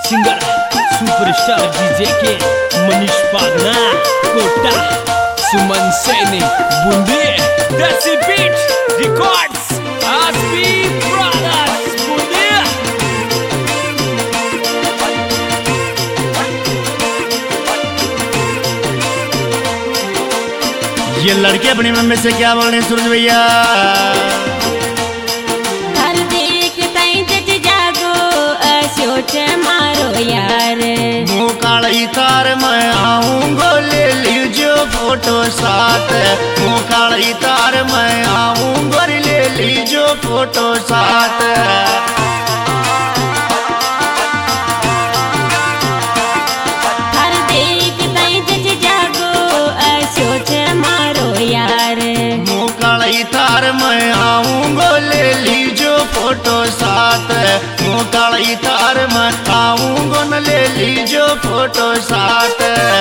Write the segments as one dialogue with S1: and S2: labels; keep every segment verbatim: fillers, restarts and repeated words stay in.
S1: Singer superstar DJ के मनीष पागना कोटा सुमन Saini Bundi Desi beat records Aspi brothers Bundi.
S2: ये लड़के अपनी मम्मी से क्या बोल रहे हैं सूरज भैया?
S3: हर देख तई जज जागो सोच मारो यार,
S2: मुँह काली तार मैं आऊंगो ले लीजो फोटो साथ, मुँह काली तार मैं आऊंगो ले लीजो फोटो साथ।
S3: हर देख तई जज जागो सोच मारो यार,
S2: मुँह काली तार मैं आऊंगो ले लीजो फोटो साथ, मुँह काली तार मैं आऊंगो न ले लीजो फोटो साथ।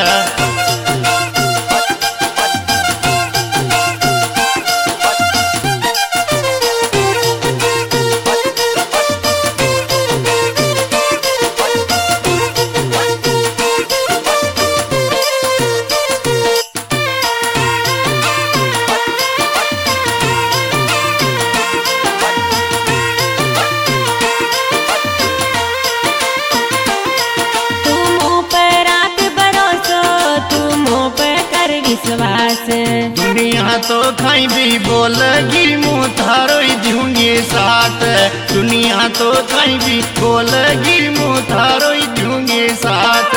S2: दुनिया तो खाई भी बोलगी मुँह थारो दूंगी साथ, दुनिया तो खाई भी बोलगी मुँह थारो दूंगी साथ।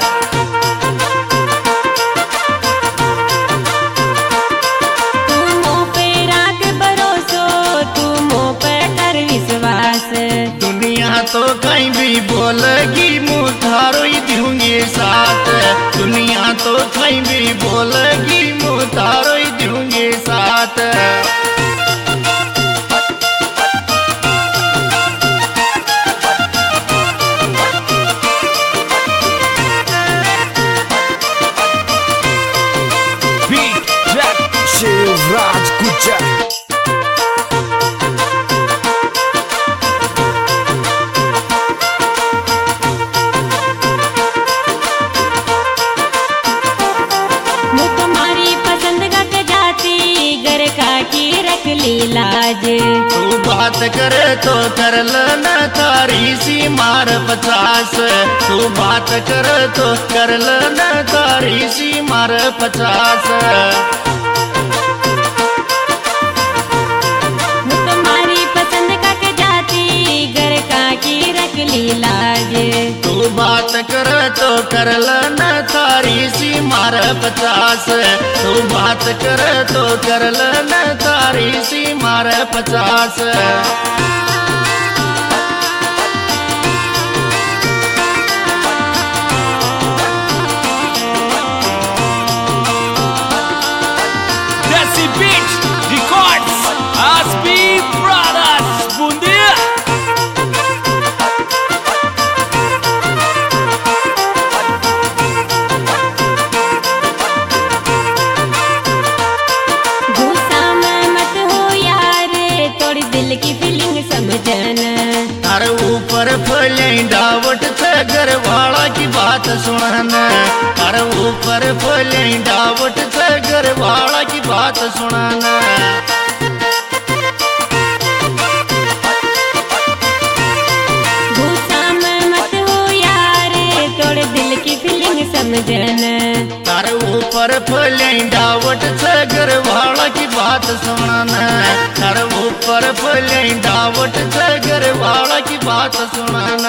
S3: तू मुँह पे राख भरोसो, तू मुँह पे कर विश्वास,
S2: दुनिया तो खाई भी बोलगी मुँह थारो दूंगी साथ, दुनिया तो खाई भी बोलगी मुँह थारो दूंगी साथ।
S1: Beat track Shivraj Gujjar.
S3: लाज
S2: तू बात करे तो कर न तारी सी मार पचास, तू बात करे तो कर न तारी सी मार पचास।
S3: तुम्हारी पसंद का के जाती घर का की रख ली लाज,
S2: तू बात करे तो कर न तारी सी मार पचास, तू बात करे तो कर न तारी सी मार पचास।
S1: Desi beat records Aspi brothers Bundi.
S3: दिल की फीलिंग समझन
S2: अरे ऊपर फले डावट से घर वाला की बात सुनन, अरे ऊपर फले डावट से घर वाला की बात सुनन।
S3: गुस्सा में मत हो यार थोड़े दिल की फीलिंग समझन,
S2: अरे ऊपर फले डावट से घर वाला की बात सुनन, अरे ऊपर फले डावट से घर वाला की बात सुनन।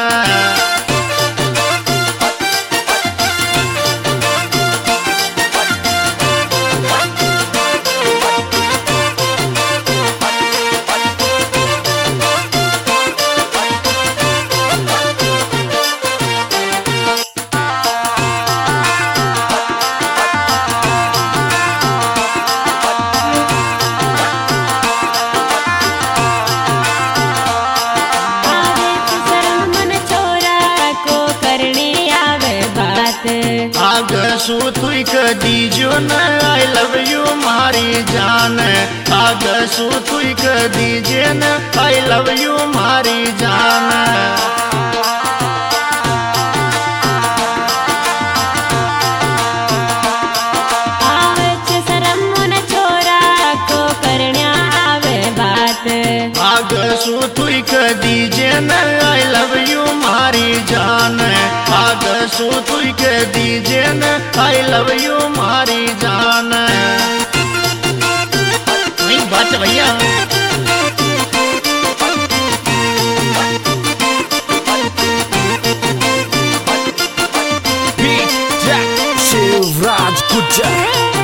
S2: आग सु तुई कदी जो न आई लव यू मारी जान, आग सु तुई कदी जे न आई लव यू मारी जान। सू तू के दीजे न आई लव यू मारी जान। नहीं बात भैया
S1: Beat Jack शिवराज गुज्जर।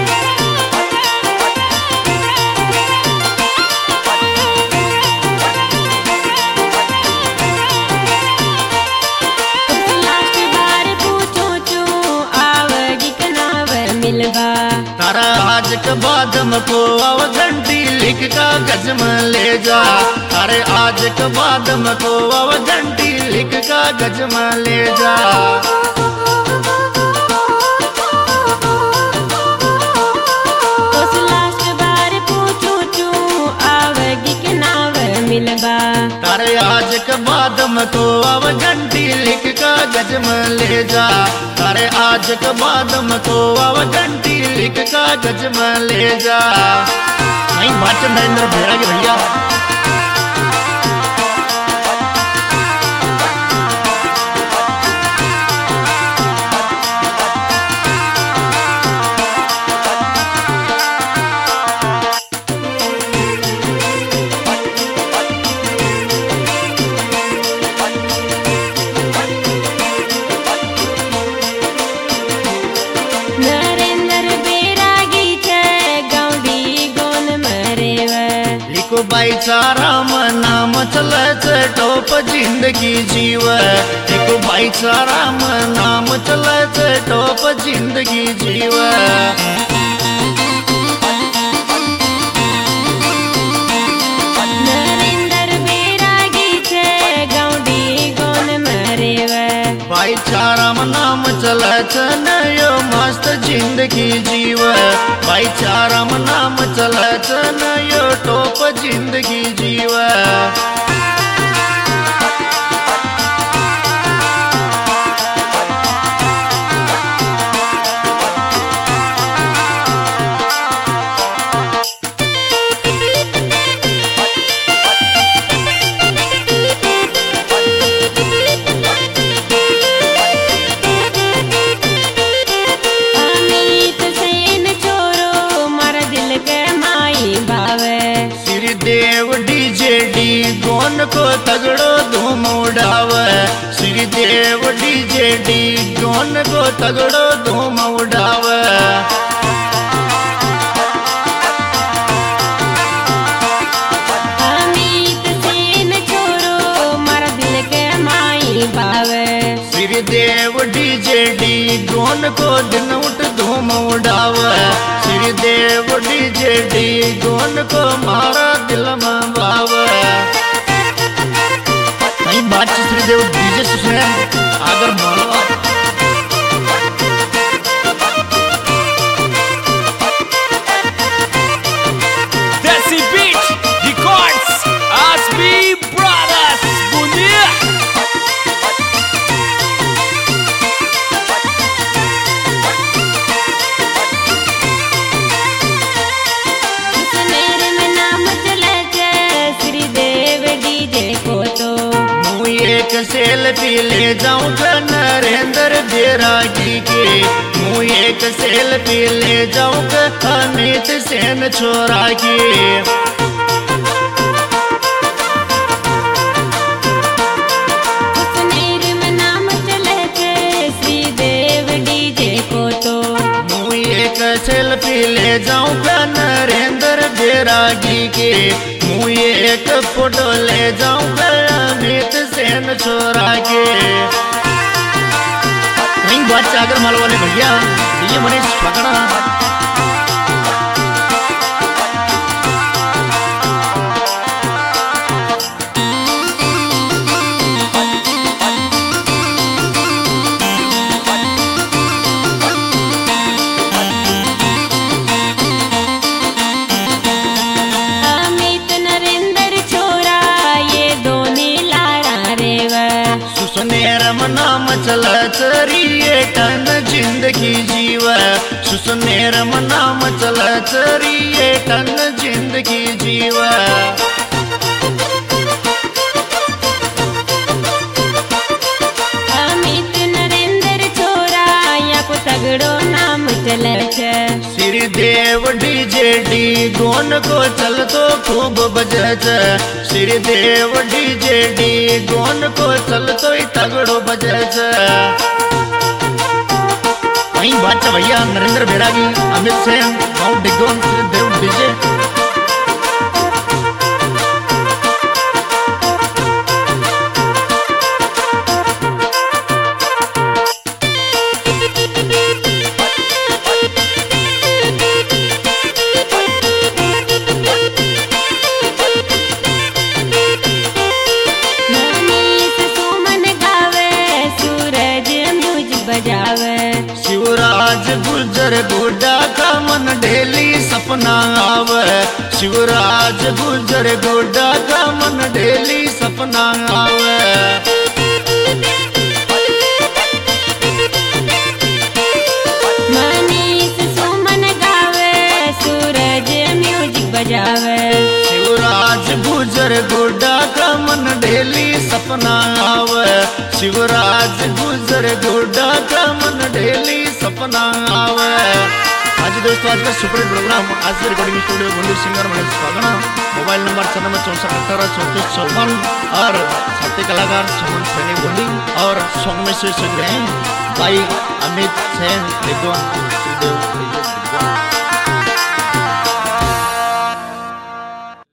S2: तारा आज के बाद को अब घंटी लिख कागज में ले जा। अरे आज के बाद को अब घंटी लिख कागज में ले जा। तारे आज के बाद को अब घंटी लिख कागज में ले जा। तारे आज के बाद को अब घंटी लिख कागज में ले जा। नहीं बात नरेंद्र भेड़ा के भैया भाईचारा में नाम चले टोप जिंदगी जीव। देखो भाईचारा में नाम चले टोप जिंदगी जीव। भाईचारा में नाम चले नयो मस्त जिंदगी जीव। भाईचारा में नाम चले नयो टोप जिंदगी जीव। देव डीजे डी गोन को तगड़ो धूम उड़ावे। श्री देव डीजे डी गोन को तगड़ो धूम उड़ावे।
S3: अमित सेन छोरो मारा दिल के माई बावे।
S2: श्री देव डीजे डी गोन को दिन उठ धूम उड़ावे। श्री देव डीजे डी गोन को मारा दिल में बावे। नहीं बात श्री देव डीजे सुने अगर Malwa
S1: Desi Beat Records Aspi Brothers Bundia।
S2: एक सेल्फी ले जाऊं नरेंद्र बैरागी के। मुँह एक सेल्फी ले जाऊं अमित सेन छोरा की। सेल्फी ले जाऊं नरेंद्र बैरागी के। मुँह एक फोटो ले जाऊं अमित सेन छोरा के। नहीं बात सागर माल वाले भैया ये मनीष पकड़ा। नाम चला चरिए टन जिंदगी जीव। सुसनेरम नाम चला चरिए टन जिंदगी जीव।
S3: अमित नरेंद्र
S2: श्रीदेव डीजे डी गोन को चल तो खूब बजे छे श्रीदेव डीजे डी गोन को चल तो तगड़ो बजे छे वहीं बात भैया नरेंद्र बैरागी अमित सेन माउंट डिगोन श्रीदेव डीजे शिवराज गुर्जर गुड्डा का मन ढेली सपना आवे शिवराज गुर्जर गुड्डा का मन ढेली सपना आवे
S3: मनीष सुमन गावे सूरज म्यूजिक बजावे
S2: शिवराज गुर्जर गुड्डा का मन ढेली सपना आवे शिवराज गुर्जर गुड्डा का मन ढेली सपना आवे आज दोस्तों आज का सुपर प्रोग्राम आज के recording studio Gondi singer Mahesh Pagna mobile number छन्नवे चौसठ अठारह चौंतीस चौवन और साथी कलाकार सुमन सैनी गोंडी और सॉन्ग में से सुन रहे हैं भाई अमित सेन रिगोन